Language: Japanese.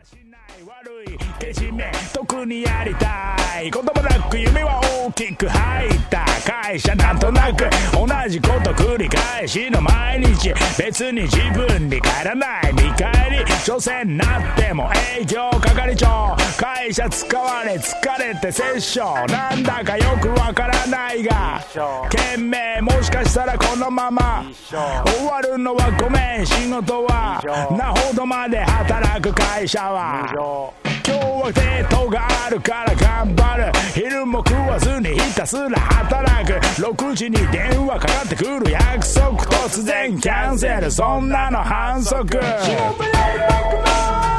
悪いけじめ特にやりたい言葉なく夢は大きく入った会社なんとなく同じこと繰り返しの毎日別に自分に帰らない見返り所詮なっても営業係長会社使われ疲れてセッションなんだかよくわからないが懸命もしかしたらこのまま終わるのはごめん仕事はなほどまで働く会社は今日はデートがあるから頑張る昼も食わずにひたすら働く6時に電話かかってくる約束突然キャンセルそんなの反則仕事より僕も